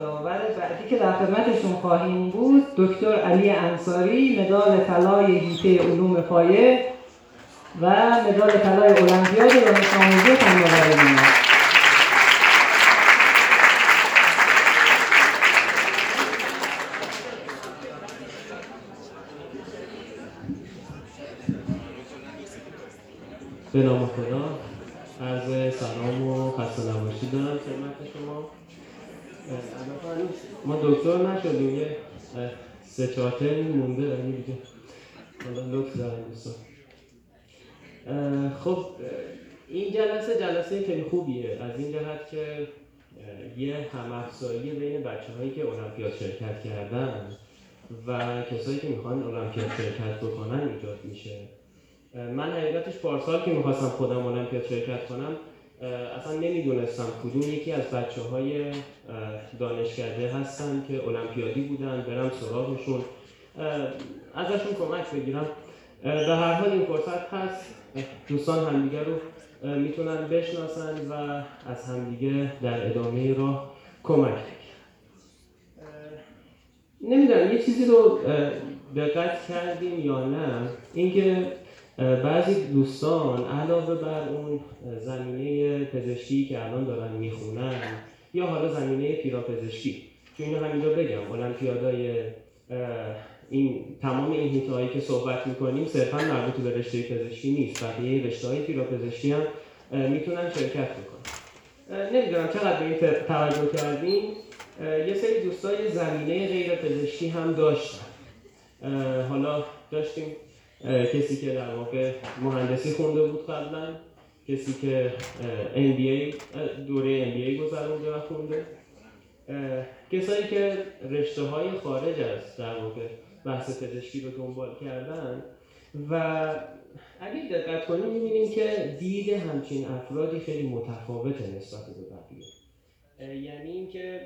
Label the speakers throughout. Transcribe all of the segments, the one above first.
Speaker 1: داور بعدی که در خدمتشون خواهیم بود دکتر علی انصاری، مدال طلای حیطه علوم پایه و مدال طلای المپیاد دانش آموزی فناوری می‌آورند.
Speaker 2: به نام خدا، عرض سلام و خسته نباشید دارم خدمت شما. ما دکتر نشدیم، یه 3-4 ترم مونده ولی دیگه حالا لطف دارم دوستان. خب این جلسه خیلی خوبیه از این جهت که یه هم‌افزایی بین بچه‌هایی که المپیاد شرکت کردن و کسایی که میخوان المپیاد شرکت بکنن ایجاد میشه. من حقیقتش پارسال که میخواستم خودم المپیاد شرکت کنم اصلا نمیدونستم کدوم یکی از بچه‌های دانشکده هستن که المپیادی بودن، برم سراغشون ازشون کمک بگیرم. به هر حال این فرصت هست، دوستان همدیگه رو میتونن بشناسن و از همدیگه در ادامه راه کمک بگیرن. نمیدونم یه چیزی رو دقت کردیم یا نه، اینکه بعضی دوستان علاوه بر اون زمینه پزشکی که الان دارن میخونن یا حالا زمینه پیراپزشکی، چون اینو همینجا بگم المپیادای این تمام این حیطه‌هایی که صحبت میکنیم صرفا مربوط به رشته پزشکی نیست، بقیه رشته‌های پیراپزشکی هم میتونن شرکت بکنن. نمیدونم چقدر به این توجه کردیم. یه سری دوستای زمینه غیر پزشکی هم داشتن. حالا داشتیم کسی که در واقع مهندسی خونده بود قبلا، کسی که MBA دوره MBA گذرونده و خونده، کسایی که رشته‌های خارج از در واقع بحث پزشکی رو دنبال کردن و اگه دقت کنیم می‌بینیم که دید همچین افرادی خیلی متفاوته نسبت به بقیه. یعنی اینکه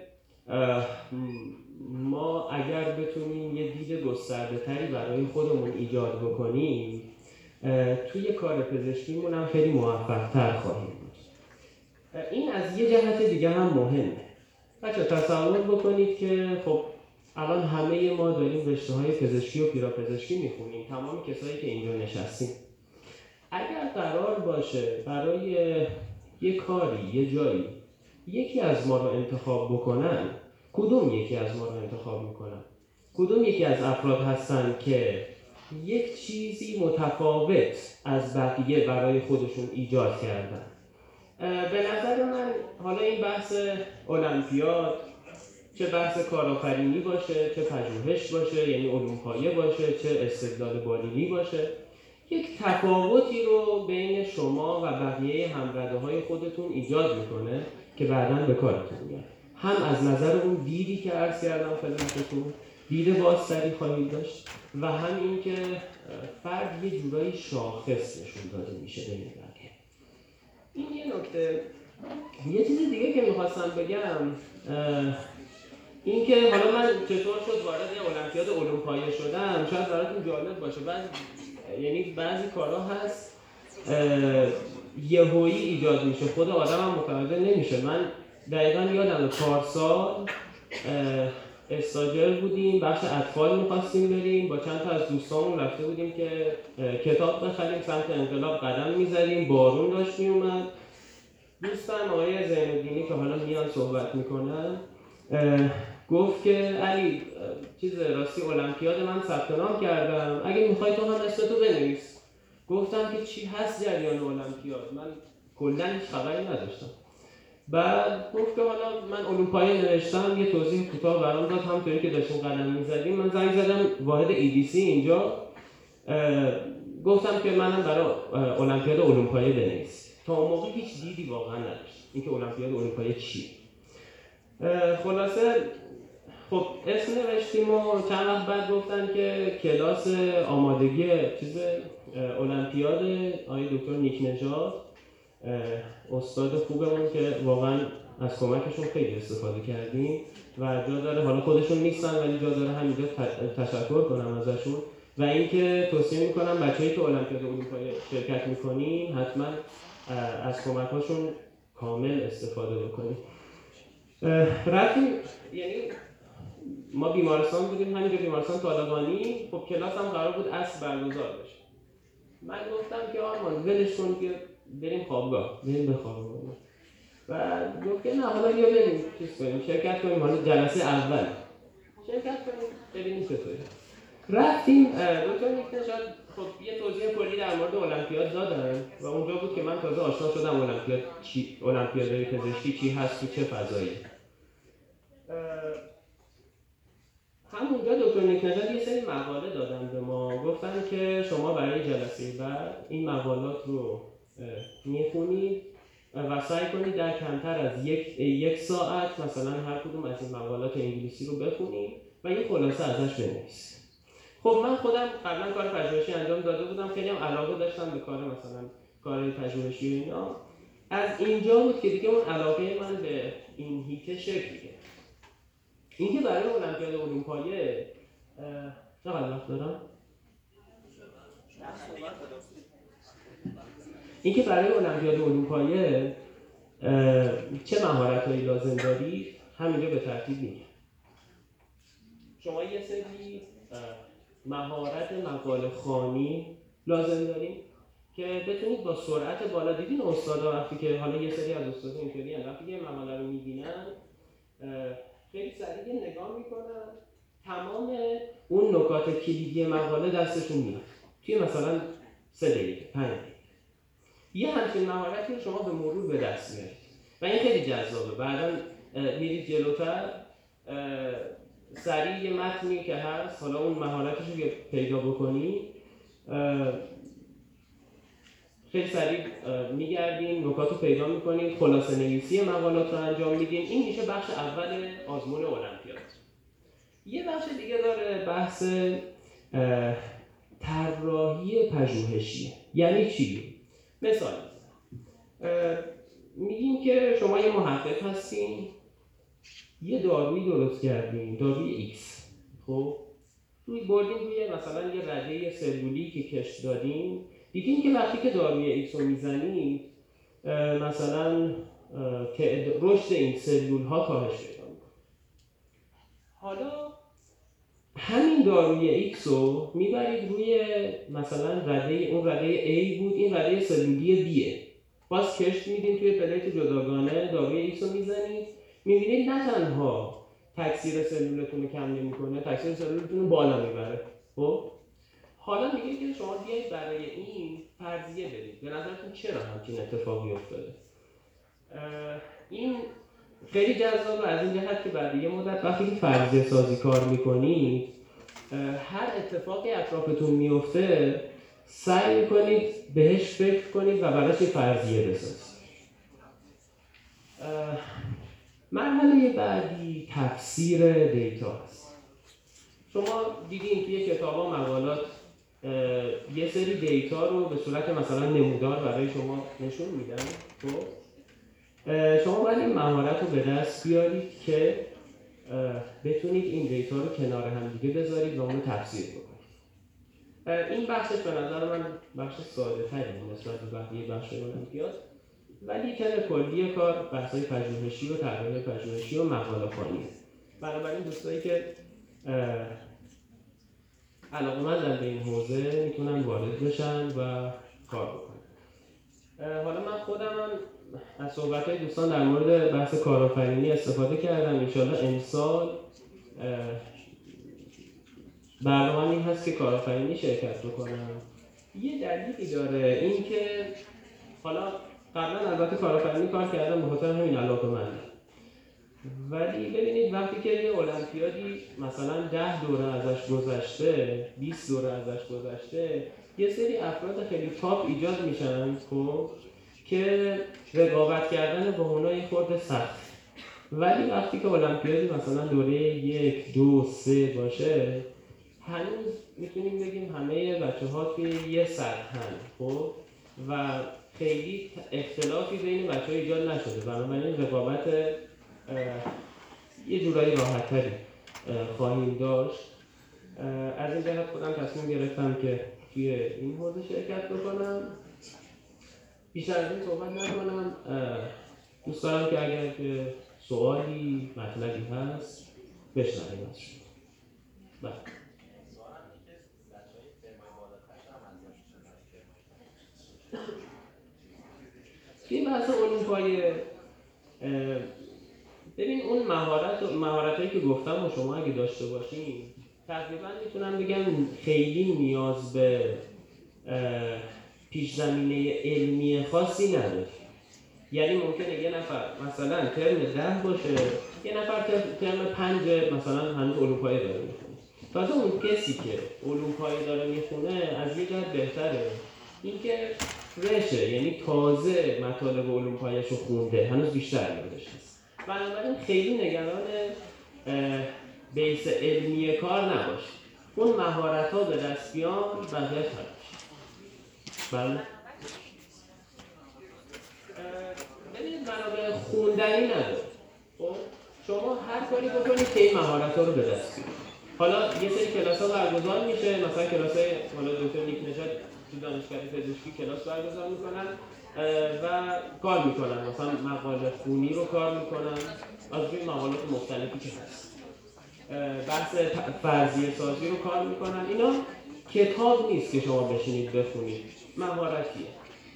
Speaker 2: ما اگر بتونیم یه دید گسترده‌تری برای خودمون ایجاد بکنیم توی کار پزشکیمون هم خیلی موفق‌تر خواهیم بود. این از یه جهت دیگه هم مهمه. بچه تصور بکنید که خب الان همه ما داریم رشته‌های پزشکی و پیراپزشکی میخونیم، تمام کسایی که اینجا نشستیم. اگر قرار باشه برای یه کاری، یه جایی یکی از ما رو انتخاب بکنن، کدوم یکی از ما رو انتخاب میکنن؟ کدوم یکی از افراد هستن که یک چیزی متفاوت از بقیه برای خودشون ایجاد کردن؟ به نظر من حالا این بحث المپیاد، چه بحث کارآفرینی باشه، چه پژوهش باشه یعنی علوم پایه باشه، چه استدلال بالینی باشه، یک تفاوتی رو بین شما و بقیه همرده‌های خودتون ایجاد میکنه که بعداً به کارتون میاد. هم از نظر اون دیدی که عرض کردم خدمتتون، دید بازتری خواهید داشت و هم این که فرد یه جورایی شاخص نشون داده میشه بین بقیه. این یه نکته. یه چیز دیگه که میخواستم بگم این که حالا من چطور شد وارد یه المپیاد علوم پایه شدم، شاید براتون جالب باشه. بعضی کارها هست یهویی ایجاد میشه، خود آدم هم متوجه نمیشه. من دقیقاً یادم پارسال استاجر بودیم، بخش اطفال میخواستیم بریم، با چند تا از دوستامون رفته بودیم که کتاب بخریم، سمت انقلاب قدم میزدیم، بارون داشت میومد. دوستم آقای زین‌الدینی که حالا میان صحبت میکنن گفت که علی راستی المپیاد من ثبت نام کردم، اگه میخوای تو هم اسمتو بنویس. گفتم که چی هست جریان المپیاد؟ من کلا هیچ خبری نداشتم. بعد گفت که حالا من علوم پایه نوشتم، یه توضیح کوتاه برام داد. همونطوری که داشتیم قدم میزدیم من زنگ زدم واحد EDC اینجا، گفتم که منم برای المپیاد علوم پایه بنویس. تا اون موقع هیچ دیدی واقعا نداشت اینکه المپیاد علوم پایه چی. خلاصه خب اسم نوشتیم و چند وقت بعد گفتن که کلاس آمادگی المپیاد آقای دکتر نیک نژاد، استاد خوبمون که واقعا از کمکشون خیلی استفاده کردیم و جا داره، حالا خودشون نیستن ولی جا داره همینجا تشکر کنم ازشون و اینکه توصیه میکنم بچه‌ای که المپیاد علوم پایه شرکت میکنین حتما از کمکاشون کامل استفاده بکنید. رفتیم، یعنی ما بیمارستان بودیم، همینجا بیمارستان طالقانی. خب کلاس هم قرار بود عصر برگزار بشه. من گفتم که آرمان ولش کن که بریم خوابگاه، بریم بخوابیم. و گفت که نه حالا بیا بریم چیز کنیم، شرکت کنیم، حالا جلسه اول شرکت کنیم ببینیم چطوره. رفتیم. دکتر نیکنژاد خب یه توضیح کلی در مورد المپیاد دادن و اونجا بود که من تازه آشنا شدم المپیادهای پزشکی چی هست، تو چه فضایی. همونجا دکتر نیکنژاد یه سری مقاله دادن به ما، گفتن که شما برای جلسه بعد این مقالات رو میخونید و سعی کنید در کمتر از یک ساعت مثلا هر کدوم از این مقالات انگلیسی رو بخونید و یه خلاصه ازش بنویسید. خب من خودم قبلا کار پژوهشی انجام داده بودم، خیلی هم علاقه داشتم به کار مثلا کار پژوهشی و اینا. از اینجا بود که دیگه اون علاقه من به این هیته شکل گرفت. اینکه برای المپیاد اروپایه چقدر وقت دارم؟ اینکه برای المپیاد اروپایه چه مهارت‌هایی لازم دارید همینجا به ترتیب میگم. شما یه سری مهارت مقاله خوانی لازم دارید که بتونید با سرعت بالا، دیدین استادا وقتی که حالا یه سری از استادا اینطوری وقتی که مقاله رو می‌بینن خیلی سریع نگاه میکنن، تمام اون نکات کلیدی مقاله دستشون میاد توی مثلا 3 دقیقه 5 دقیقه. یه همچین مهارتی رو شما به مرور به دست میارید و این خیلی جذابه. بعدا میرید جلوتر سریع یه متنی که هست، حالا اون مهارتش رو پیدا بکنی خیلی سریع میگردین، نکات رو پیدا میکنین، خلاصه نویسی مقالات رو انجام میدین. این میشه بخش اول آزمون المپیاد. یه بخش دیگه داره بحث طراحی پژوهشی. یعنی چی؟ مثال میگیم که شما یه محقق هستین، یه دارویی درست کردین، داروی X. خب روی بردین روی مثلا یه رده سلولی که کشت دادین، دیدین که وقتی که داروی X رو میزنید مثلا رشد این سلول ها کاهش پیدا میکنه. حالا همین داروی X رو میبرید روی مثلا اون رده A بود، این رده سلولی B'ه، باز کشت میدین توی پلیت جداگانه، داروی X رو میزنید، میبینید نه تنها تکثیر سلولتون رو کم نمیکنه، تکثیر سلولتون رو بالا میبره. خب حالا میگه که شما بیایید برای این فرضیه برید، به نظرتون چرا همچین اتفاقی افتاده؟ این خیلی جذابه از این جهت که بعد یه مدت وقتی که فرضیه سازی کار میکنید، هر اتفاقی اطرافتون میفته سعی میکنید بهش فکر کنید و براش یه فرضیه بسازید. مرحله بعدی تفسیر دیتا است. شما دیدین توی کتاب‌ها مقالات یه سری دیتا رو به صورت مثلا نمودار برای شما نشون میدن. خب شما باید این مهارت رو به دست بیارید که بتونید این دیتا رو کنار هم دیگه بذارید و اون رو تفسیر بکنید. این بخشش به نظر من بخش ساده تری نسبت به بقیه بخش المپیاد، ولی تر کلی کار بحث‌های پژوهشی و طراحی پژوهشی و مقاله خوانی. بنابراین دوستایی که علاقه‌مندن به این حوزه میتونن وارد بشن و کار بکنن. حالا من خودم هم از صحبت‌های دوستان در مورد بحث کارآفرینی استفاده کردم. انشالله امسال برنامه این هست که کارآفرینی شرکت بکنم. یه دلیلی داره، این که حالا قبلا البته کارآفرینی کار کردم به خاطر همین علاقه‌مندم، ولی ببینید وقتی که یه المپیادی مثلا 10 دوره ازش گذشته، 20 دوره ازش گذشته، یه سری افراد خیلی تاپ ایجاد میشن که رقابت کردن با اونها یه خورده سخت. ولی وقتی که المپیادی مثلا دوره 1 2 3 باشه، هنوز میتونیم بگیم همه بچه‌ها توی یه سطحن. خب و خیلی اختلافی بین بچه‌ها ایجاد نشده، بنابراین رقابت یه جورایی راحت‌تری خواهیم داشت. از این جهت خودم تصمیم گرفتم که توی این حوزه شرکت بکنم. بیشتر از این صحبت نکنم. دوست دارم که اگر که سوالی مطلبی هست بشنویم از شما. بله. این بحث علوم پایه، ببین اون مهارتایی که گفتم و شما اگه داشته باشین تقریبا میتونم بگم خیلی نیاز به پیش زمینه علمی خاصی نداره. یعنی ممکنه یه نفر مثلا ترم 10 باشه، یه نفر ترم 5 مثلا هنوز علوم پایه داره میخونه. تازه اون کسی که علوم پایه داره میخونه از یه جهت بهتره، اینکه فرشه، یعنی تازه مطالب علوم پایه‌اش رو خونده، هنوز بیشتر یادش هست. بنابراین خیلی نگران بیس علمی کار نباشید. اون مهارت‌ها به دست بیان بقیه‌اش هست. بله. ببینید منابع خوندنی نداره. خب شما هر کاری بکنید که این مهارت‌ها رو به دست بیارید. حالا یه سری کلاس‌ها برگزار میشه، مثلا کلاس‌های حالا دکتر نیک نژاد تو دانشگاه پزشکی کلاس برگزار میکنن و کار میکنن، مثلا مقاله خونی رو کار میکنن از روی مقالات مختلفی که هست، بحث فرضیه سازی رو کار میکنن. اینا کتاب نیست که شما بشینید بخونید، مهارتیه.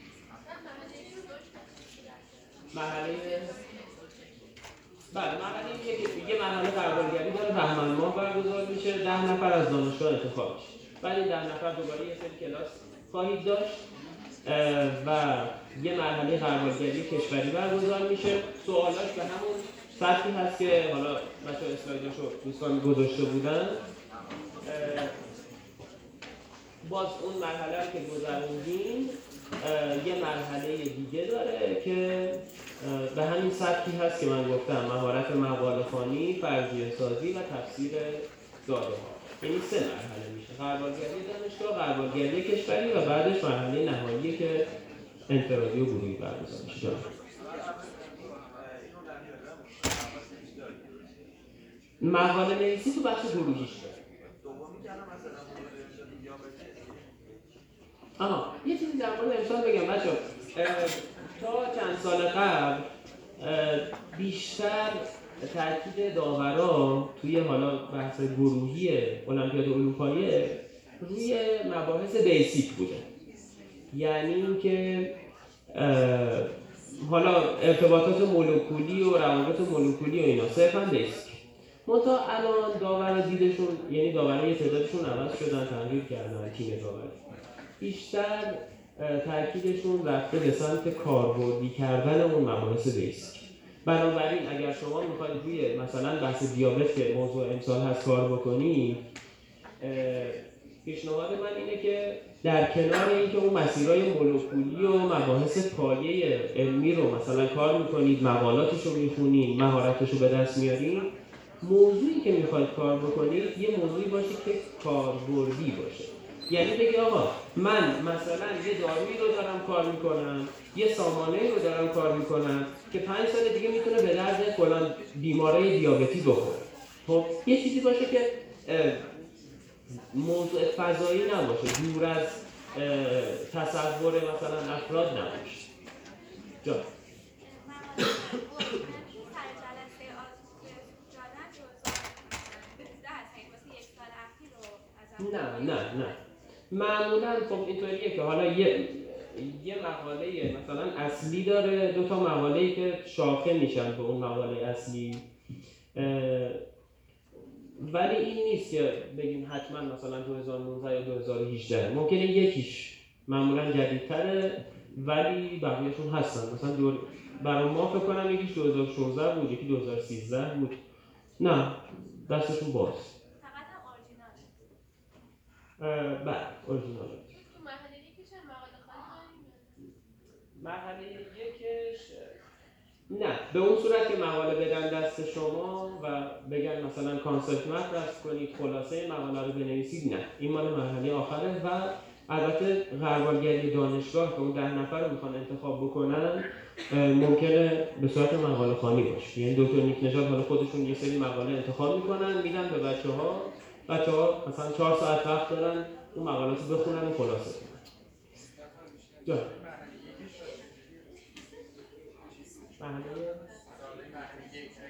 Speaker 2: مرحله یه مرحله قراردادگری داره، بهمن ماه برگزار میشه، 10 نفر از دانشگاه انتخاب میشه. بعد این 10 نفر دوباره یه سری کلاس خواهید داشت و یه مرحله قراردادگری کشوری برگزار میشه. سوالاش به همون سطحی هست که حالا بچه‌ها اسلایداشو دوستان گذاشته بودن. باز اون مرحله رو که گذروندیم یه مرحله دیگه داره که به همین سطحی هست که من گفتم، مهارت مقاله خوانی، فرضیه سازی و تفسیر داده ها. یعنی 3 مرحله میشه: قراردادگری دانشگاه، قراردادگری کشوری و بعدش مرحله نهایی که انفرادی و گروهی برگزار میشه. مقاله نویسی تو بخش گروهیش داره. یه چیزی در مورد امسال بگم بچه‌ها. تا چند سال قبل بیشتر تاکید داورا توی حالا بحث گروهی المپیاد علوم پایه روی مباحث بیسیک بوده. یعنی اینکه حالا ارتباطات مولکولی و روابط مولکولی و اینا صرفا بیسیک. منتها الان داورا دیدشون، یعنی داورای تعدادشون عوض شدن، تغییر کردن تیم داوری. بیشتر تاکیدشون رفته به سمت کاربردی کردن اون مباحث بیسیک. بنابراین اگر شما میخواید روی مثلا بحث دیابت که موضوع امسال هست کار بکنید، پیشنهاد من اینه که در کنار اینکه اون مسیرهای مولکولی و مباحث پایه علمی رو مثلا کار میکنید، مقالاتش رو میخونید، مهارتش رو به دست میارید، موضوعی که میخواید کار بکنید یه موضوعی باشه که کاربردی باشه. یعنی بگی آقا من مثلا یه دارویی رو دارم کار میکنم، یه سامانه‌ای رو دارم کار میکنم که 5 سال دیگه میتونه به درد فلان بیماری دیابتی بخوره. خب یه چیزی باشه که موضوع فضایی نباشه، دور از تصور مثلا افراد نباشه. جا نه معمولا خب اینطوریه که حالا یه مقاله مثلا اصلی داره، 2 تا مقاله‌ای که شاخه میشن به اون مقاله اصلی، ولی این نیست که بگیم حتما مثلا 2019 یا 2018. ممکنه یکیش معمولا جدیدتره ولی بقیه‌شون هستن. مثلا برای ما فکر کنم یکیش 2016 بود، یکی 2013 بود. نه دستشون باز. بله اورجینال.
Speaker 3: تو مرحله یکیش هم مقاله خوانی داریم؟
Speaker 2: مرحله یکش نه، به اون صورت که مقاله بدن دست شما و بگن مثلا کانسپت مپ رسم کنید، خلاصه مقاله رو بنویسید، نه، این مال مرحله آخره. و البته قراردادگری دانشگاه که اون 10 نفر رو میخوان انتخاب بکنن ممکنه به صورت مقاله خوانی باشه. یعنی دکتر نیک نژاد حالا خودشون یه سری مقاله انتخاب میکنن، میدن به بچه‌ها مثلا 4 ساعت وقت دارن اون مقالات رو بخونن و خلاصه کنن. جان مرحله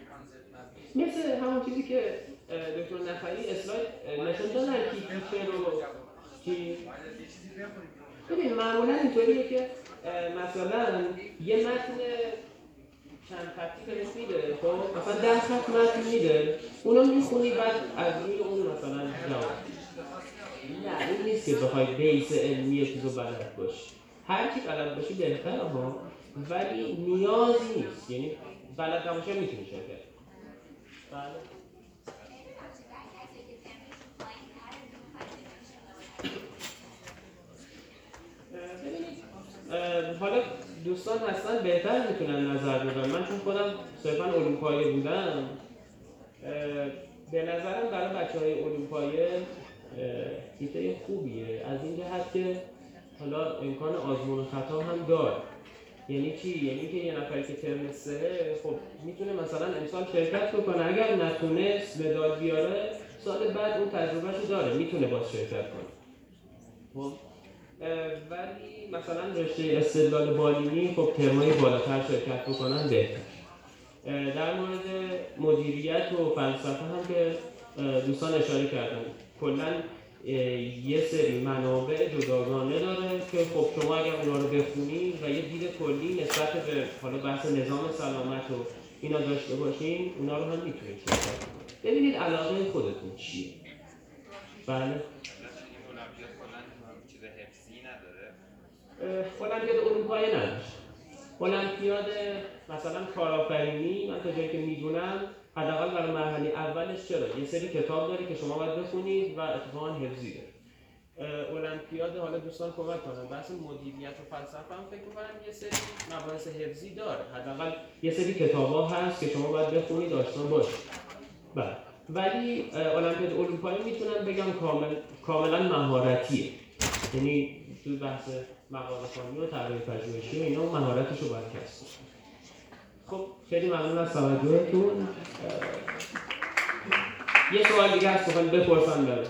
Speaker 2: مثل همون چیزی که دکتر نفری اسلاید نشون دادن که رو چی؟ ببین معمولا اینطوریه که مثلا یه متن چند خطی بهت میده، خب مثلا 10 خط متن میده، اونو میخونی بعد از روی اون مثلا جواب. نه این نیست که بخوای بیس علمی چیزو بلد باشی. هر کی بلد باشی بهتره ها، ولی نیازی نیست. یعنی بلد نباشه میتونی شرکت. بله. ببینید حالا دوستان هستن بهتر میتونن نظر بدن. من چون خودم صرفا علوم پایه بودم، به نظرم برای بچه‌های علوم پایه ایده خوبیه از این جهت که حالا امکان آزمون و خطا هم داره. یعنی چی؟ یعنی که یه نفری که ترم 3 خب میتونه مثلا امسال شرکت بکنه، اگر نتونست مدال بیاره سال بعد اون تجربهشو داره، میتونه باز شرکت کنه. خب ولی مثلا رشته استدلال بالینی خب ترمای بالاتر شرکت بکنن بهتر. در مورد مدیریت و فلسفه هم که دوستان اشاره کردن، کلاً یه سری منابع جداگانه داره که خب شما اگر اونا رو بخونید و یه دید کلی نسبت به حالا بحث نظام سلامت و اینا داشته باشین، اونا رو هم میتونید شرکت کنید. ببینید علاقه خودتون چیه. بله.
Speaker 4: المپیاد کلاً چیز حفظی نداره.
Speaker 2: المپیاد علوم پایه نداشت. المپیاد مثلا کارآفرینی من تا جایی که میدونم حداقل برای مرحله اولش چرا یه سری کتاب داره که شما باید بخونید و اتفاقا حفظی داره. المپیاد حالا دوستان کمک کنن بحث مدیریت و فلسفه هم فکر می‌کنم یه سری مباحث حفظی داره، حداقل یه سری کتاب‌ها هست که شما باید بخونید آشنا باشید. بله ولی المپیاد علوم پایه میتونم بگم کاملا مهارتیه. یعنی تو بحث مقاله خوانی و طراحی پژوهشی و اینا مهارتشو باید کسب. خب خیلی ممنون از توجهتون. یه سوال دیگه هست بخواید بپرسن داره.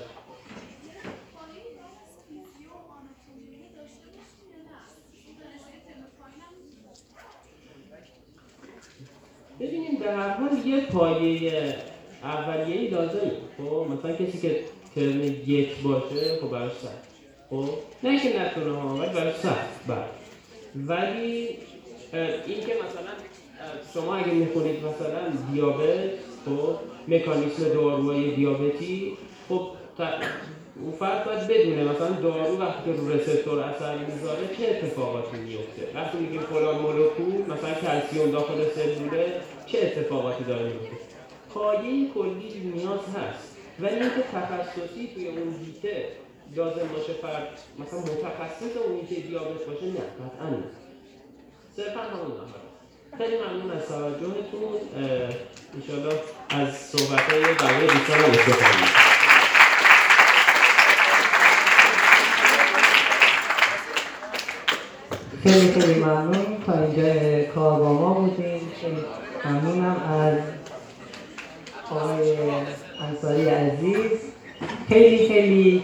Speaker 2: ببینیم به هر حال یه پایه اولیه‌ای لازمه. خب مثلا کسی که ترم 1 باشه خب براش سخت. خب نه که نتونه ها ولی براش سخت. بله ولی این که مثلا شما اگه میخونید مثلا دیابت، خب مکانیسم داروهای دیابتی، خب اون فرد باید بدونه مثلا دارو وقتی که رو رسپتور اثر میذاره چه اتفاقاتی میفته. وقتی میگیم فلان مولکول مثلا کلسیم داخل سلوله چه اتفاقاتی داره میفته. پایه کلی نیاز هست ولی اینکه تخصصی توی اون هیته لازم باشه فرد مثلا متخصص اون هیته دیابت باشه نه قطعا نیست. صرفا همون نفر. خیلی ممنون از توجهتون. انشاءالله از صحبت‌های بقیه دوستان استفاده کنید.
Speaker 1: خیلی ممنون. تا اینجا کار با ما بودیم. خیلی ممنونم از آقای انصاری عزیز. خیلی